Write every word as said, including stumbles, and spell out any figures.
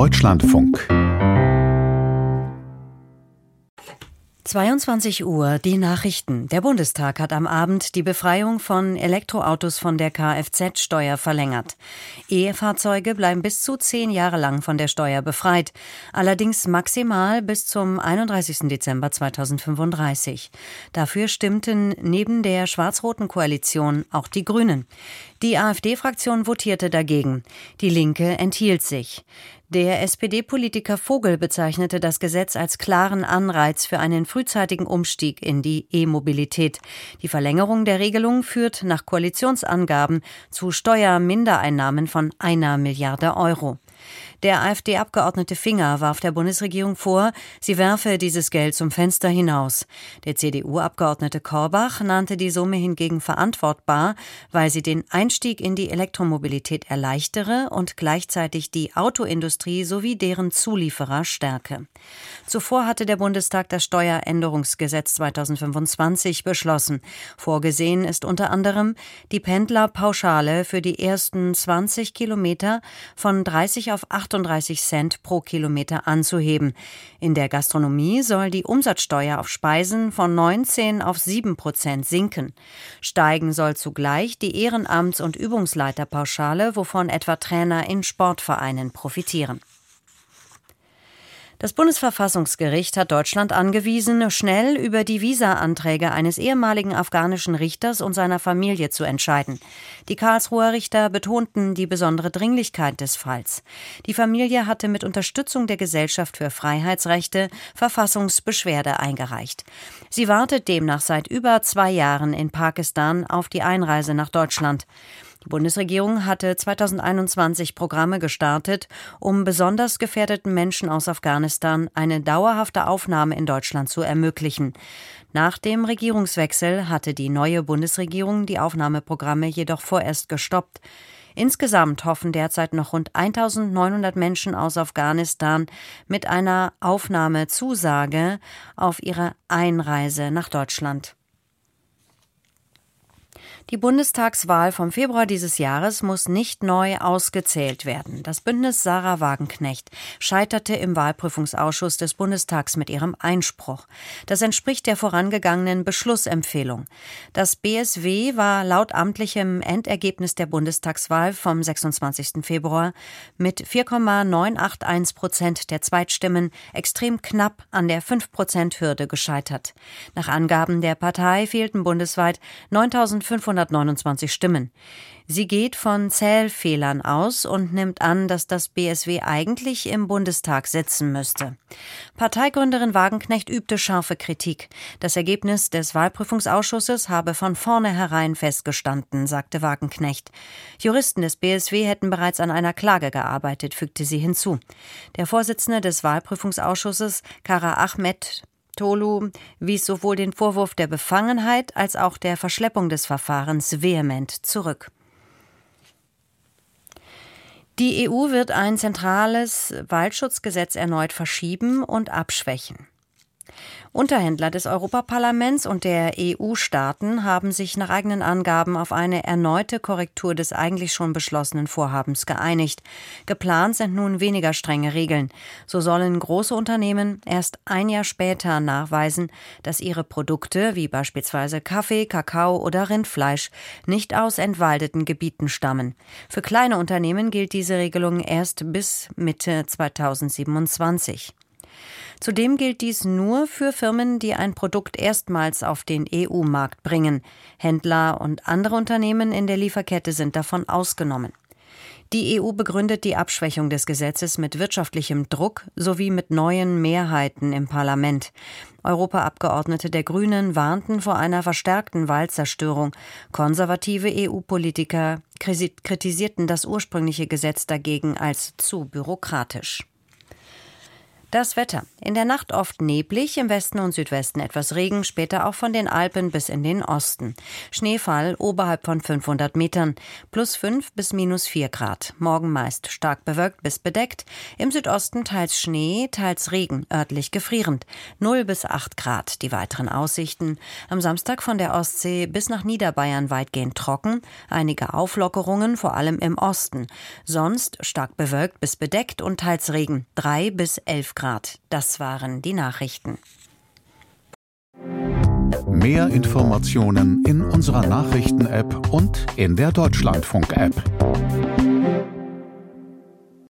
Deutschlandfunk. zweiundzwanzig Uhr, die Nachrichten. Der Bundestag hat am Abend die Befreiung von Elektroautos von der Kfz-Steuer verlängert. E-Fahrzeuge bleiben bis zu zehn Jahre lang von der Steuer befreit. Allerdings maximal bis zum einunddreißigsten Dezember zweitausendfünfunddreißig. Dafür stimmten neben der schwarz-roten Koalition auch die Grünen. Die AfD-Fraktion votierte dagegen. Die Linke enthielt sich. Der S P D-Politiker Vogel bezeichnete das Gesetz als klaren Anreiz für einen frühzeitigen Umstieg in die E-Mobilität. Die Verlängerung der Regelung führt nach Koalitionsangaben zu Steuermindereinnahmen von einer Milliarde Euro. Der AfD-Abgeordnete Finger warf der Bundesregierung vor, sie werfe dieses Geld zum Fenster hinaus. Der C D U-Abgeordnete Korbach nannte die Summe hingegen verantwortbar, weil sie den Einstieg in die Elektromobilität erleichtere und gleichzeitig die Autoindustrie sowie deren Zulieferer stärke. Zuvor hatte der Bundestag das Steueränderungsgesetz zweitausendfünfundzwanzig beschlossen. Vorgesehen ist unter anderem, die Pendlerpauschale für die ersten zwanzig Kilometer von dreißig auf achtunddreißig Cent pro Kilometer anzuheben. In der Gastronomie soll die Umsatzsteuer auf Speisen von neunzehn auf sieben Prozent sinken. Steigen soll zugleich die Ehrenamts- und Übungsleiterpauschale, wovon etwa Trainer in Sportvereinen profitieren. Das Bundesverfassungsgericht hat Deutschland angewiesen, schnell über die Visa-Anträge eines ehemaligen afghanischen Richters und seiner Familie zu entscheiden. Die Karlsruher Richter betonten die besondere Dringlichkeit des Falls. Die Familie hatte mit Unterstützung der Gesellschaft für Freiheitsrechte Verfassungsbeschwerde eingereicht. Sie wartet demnach seit über zwei Jahren in Pakistan auf die Einreise nach Deutschland. Die Bundesregierung hatte zweitausendeinundzwanzig Programme gestartet, um besonders gefährdeten Menschen aus Afghanistan eine dauerhafte Aufnahme in Deutschland zu ermöglichen. Nach dem Regierungswechsel hatte die neue Bundesregierung die Aufnahmeprogramme jedoch vorerst gestoppt. Insgesamt hoffen derzeit noch rund eintausendneunhundert Menschen aus Afghanistan mit einer Aufnahmezusage auf ihre Einreise nach Deutschland. Die Bundestagswahl vom Februar dieses Jahres muss nicht neu ausgezählt werden. Das Bündnis Sahra Wagenknecht scheiterte im Wahlprüfungsausschuss des Bundestags mit ihrem Einspruch. Das entspricht der vorangegangenen Beschlussempfehlung. Das B S W war laut amtlichem Endergebnis der Bundestagswahl vom sechsundzwanzigsten Februar mit vier Komma neunhunderteinundachtzig Prozent der Zweitstimmen extrem knapp an der fünf Prozent Hürde gescheitert. Nach Angaben der Partei fehlten bundesweit neuntausendfünfhundertneunundzwanzig Stimmen. Sie geht von Zählfehlern aus und nimmt an, dass das B S W eigentlich im Bundestag sitzen müsste. Parteigründerin Wagenknecht übte scharfe Kritik. Das Ergebnis des Wahlprüfungsausschusses habe von vornherein festgestanden, sagte Wagenknecht. Juristen des B S W hätten bereits an einer Klage gearbeitet, fügte sie hinzu. Der Vorsitzende des Wahlprüfungsausschusses, Kara Ahmed Tolu, wies sowohl den Vorwurf der Befangenheit als auch der Verschleppung des Verfahrens vehement zurück. Die E U wird ein zentrales Waldschutzgesetz erneut verschieben und abschwächen. Unterhändler des Europaparlaments und der E U-Staaten haben sich nach eigenen Angaben auf eine erneute Korrektur des eigentlich schon beschlossenen Vorhabens geeinigt. Geplant sind nun weniger strenge Regeln. So sollen große Unternehmen erst ein Jahr später nachweisen, dass ihre Produkte, wie beispielsweise Kaffee, Kakao oder Rindfleisch, nicht aus entwaldeten Gebieten stammen. Für kleine Unternehmen gilt diese Regelung erst bis Mitte zweitausendsiebenundzwanzig. Zudem gilt dies nur für Firmen, die ein Produkt erstmals auf den E U-Markt bringen. Händler und andere Unternehmen in der Lieferkette sind davon ausgenommen. Die E U begründet die Abschwächung des Gesetzes mit wirtschaftlichem Druck sowie mit neuen Mehrheiten im Parlament. Europaabgeordnete der Grünen warnten vor einer verstärkten Waldzerstörung. Konservative E U-Politiker kritisierten das ursprüngliche Gesetz dagegen als zu bürokratisch. Das Wetter. In der Nacht oft neblig, im Westen und Südwesten etwas Regen, später auch von den Alpen bis in den Osten. Schneefall oberhalb von fünfhundert Metern, plus fünf bis minus vier Grad. Morgen meist stark bewölkt bis bedeckt, im Südosten teils Schnee, teils Regen, örtlich gefrierend. null bis acht Grad. Die weiteren Aussichten. Am Samstag von der Ostsee bis nach Niederbayern weitgehend trocken, einige Auflockerungen, vor allem im Osten. Sonst stark bewölkt bis bedeckt und teils Regen, drei bis elf Grad. Das waren die Nachrichten. Mehr Informationen in unserer Nachrichten-App und in der Deutschlandfunk-App.